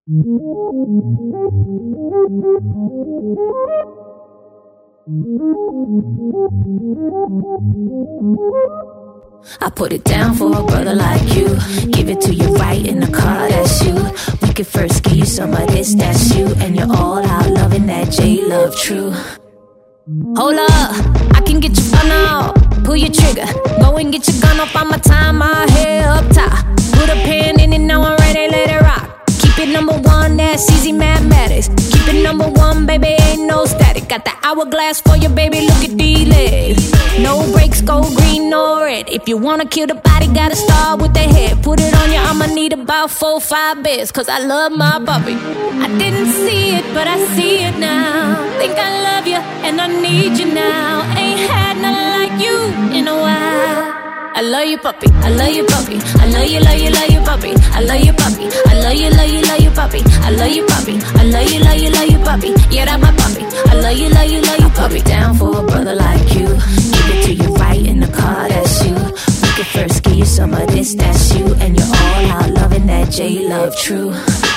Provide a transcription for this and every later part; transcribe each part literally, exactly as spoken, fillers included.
I put it down for a brother like you. Give it to you right in the car, that's you. We could first give you some of this, that's you. And you're all out loving that J-Love true. Hold up, I can get your fun out. Pull your trigger, go and get your gun up on my time. My head up top, put a pen in it, now I'm ready, let it rock. Keep it number one, that's easy mathematics. Keep it number one, baby, ain't no static. Got the hourglass for you, baby, look at these legs. No brakes, go green or red. If you wanna kill the body, gotta start with the head. Put it on you, I'ma need about four, five beds. Cause I love my puppy. I didn't see it, but I see it now. Think I love you, and I need you now. Ain't had nothing like you in a while. I love you, puppy. I love you, puppy. I love you, love you, love you, puppy. I love you, puppy. I love you, love you, love you, puppy. I love you, puppy. I love you, love you, love you, puppy. Yeah, that's my puppy. I love you, love you, love you, puppy. Down for a brother like you. Give it to you right in the car, that's you. We could first give you some of this, that's you. And you're all out loving that J-Love true.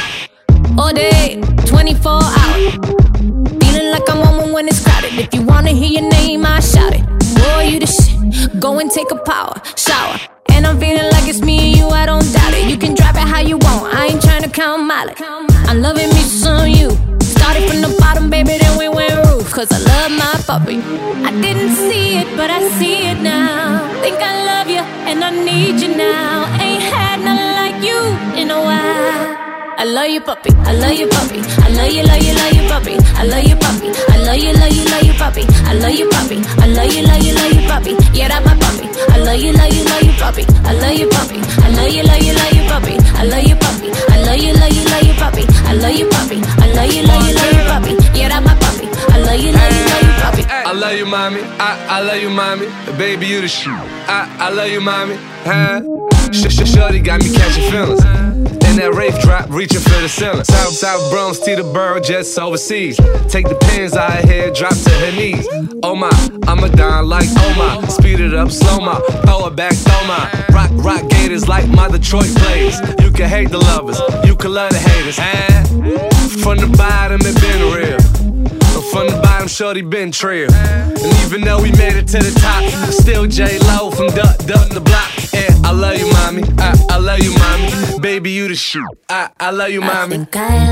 All day, twenty-four hours. Feeling like I'm on when it's crowded. If you wanna hear your name, I shout it. Boy, you the shit. Go and take a power shower. And I'm feeling like it's me and you, I don't doubt it. You can drop it how you want, I ain't trying to count mileage. I'm loving me some you. Started from the bottom, baby, then we went roof. Cause I love my puppy. I didn't see it, but I see it now. Think I love you, and I need you now. Ain't had nothing like you in a while. I love you, puppy. I love you, puppy. I love you, love you, love you, puppy. I love you, puppy. I love you, love you, love you, puppy. I love you, puppy. I love you, love you, love you, puppy. Yeah, that's my puppy. I love you, love you, love you, puppy. I love you, puppy. I love you, love you, love you, puppy. I love you, puppy. I love you, love you, love you, puppy. I love you, puppy. I love you, love you, love you, puppy. Yeah, that's my puppy. I love you, love you, love you, puppy. I love you, mommy. I I love you, mommy. Baby, you the shit. I I love you, mommy. Huh? Sh sh Shorty got me catching feelings. And that Wraith drop, reaching for the ceiling. South, South Bronx, to the borough, just overseas. Take the pins out of here, drop to her knees. Oh my, I'm a don like oh my. Speed it up, slow my, throw it back, throw my. Rock, rock gators like my Detroit players. You can hate the lovers, you can love the haters. And from the bottom, it been real. From the bottom, shorty been trill. And even though we made it to the top, still J-Lo from Duck, Duck the Block. Yeah, I love you, mommy. I, I love you, mommy. Baby, you the shit. I, I love you, mommy. I think I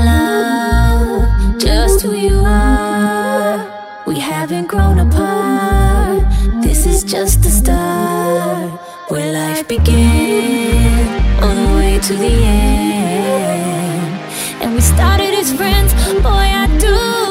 love just who you are. We haven't grown apart. This is just the start. Where life began, on the way to the end. And we started as friends, boy, I do.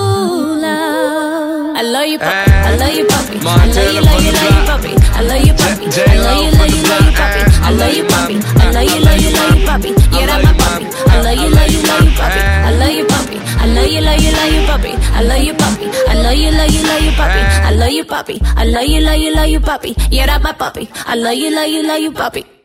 I love you, puppy. I love you, puppy. I love you, love you, love you, puppy. I love you, puppy. I love you, love you, love you, puppy. I love you, puppy. I love you, love you, love you, puppy. Yeah, that's my puppy. I love you, love you, love you, puppy. I love you, puppy. I love you, love you, love you, puppy. I love you, puppy. I love you, love you, love you, puppy. I love you, puppy. I love you, love you, love you, puppy. Yeah, that's my puppy. I love you, love you, love you, puppy.